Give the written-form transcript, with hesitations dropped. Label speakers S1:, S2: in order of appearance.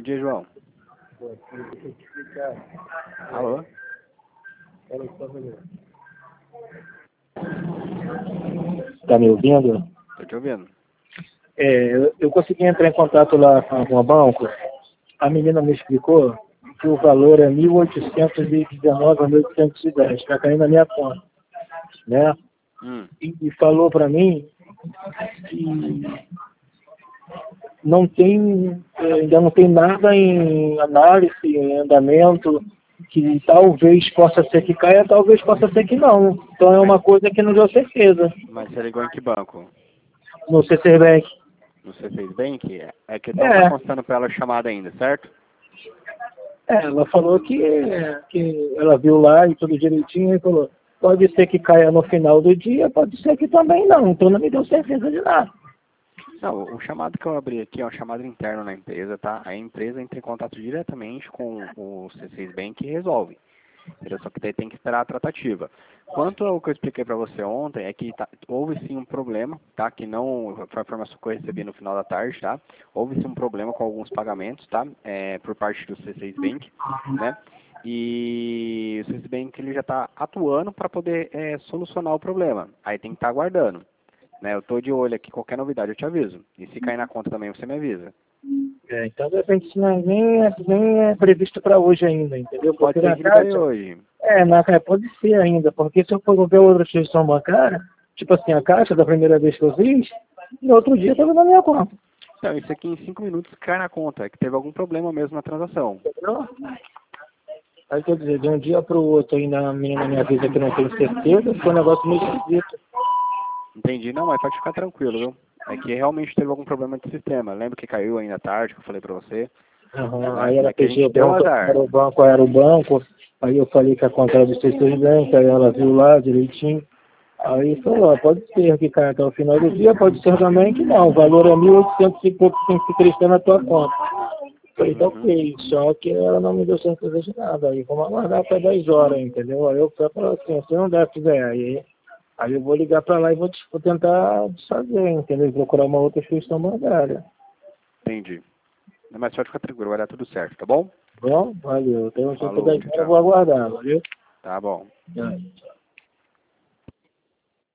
S1: dia, João. Alô?
S2: Tá me ouvindo?
S1: Tô te ouvindo.
S2: Eu consegui entrar em contato lá com o banco. A menina me explicou que o valor é 1.819 a 1.810, está caindo na minha conta, né? E falou para mim que não tem, ainda não tem nada em análise, em andamento, que talvez possa ser que caia, talvez possa ser que não. Então é uma coisa que não deu certeza.
S1: Mas você ligou em que banco?
S2: No CC Bank.
S1: No C6 Bank? É que não tá constando pra ela a chamada ainda, certo?
S2: Ela falou que ela viu lá e tudo direitinho e falou, pode ser que caia no final do dia, pode ser que também não. Então não me deu certeza de nada.
S1: Não, o chamado que eu abri aqui é um chamado interno na empresa, tá? A empresa entra em contato diretamente com o C6 Bank e resolve. Só que daí tem que esperar a tratativa. Quanto ao que eu expliquei para você ontem, é que houve sim um problema, tá? Que não foi a informação que eu recebi no final da tarde, tá? Houve sim um problema com alguns pagamentos, tá? Por parte do C6 Bank, né? E o C6 Bank ele já está atuando para poder solucionar o problema. Aí tem que estar aguardando, né? Eu estou de olho aqui, qualquer novidade eu te aviso. E se cair na conta também você me avisa.
S2: Então, de repente, isso nem é previsto para hoje ainda, entendeu?
S1: Pode
S2: Porque
S1: ser
S2: na
S1: que ele caia
S2: caixa,
S1: hoje.
S2: pode ser ainda, porque se eu for ver outra instituição bancária, tipo assim, a caixa da primeira vez que eu fiz, no outro dia estava na minha conta.
S1: Então, isso aqui em 5 minutos cai na conta, é que teve algum problema mesmo na transação.
S2: Entendeu? Aí, quer dizer, de um dia para o outro, ainda a menina me avisa que não tem certeza, foi um negócio meio esquisito.
S1: Entendi. Não, mas pode ficar tranquilo, viu? É que realmente teve algum problema de sistema. Lembra que caiu ainda à tarde, que eu falei pra você?
S2: Aí ela
S1: É que a
S2: pediu
S1: gente deu azar.
S2: era o banco, aí eu falei que a conta era do setor banco, aí ela viu lá direitinho. Aí falou, pode ser que caia até o final do dia, pode ser também que não, o valor é 1.800 e pouco que tem que crescer na tua conta. Falei, tá ok, só que ela não me deu certeza de nada, aí vamos aguardar até 10 horas, entendeu? Aí eu falei assim, se não der, fizer, aí eu vou ligar para lá e vou tentar desfazer, entendeu? E procurar uma outra instituição bancária.
S1: Entendi. Mas pode ficar tranquilo, vai dar tudo certo, tá bom?
S2: Bom, valeu. Então, se eu
S1: Falou,
S2: puder,
S1: tchau,
S2: eu vou
S1: tchau.
S2: aguardar, valeu?
S1: Tá bom.
S2: Tchau.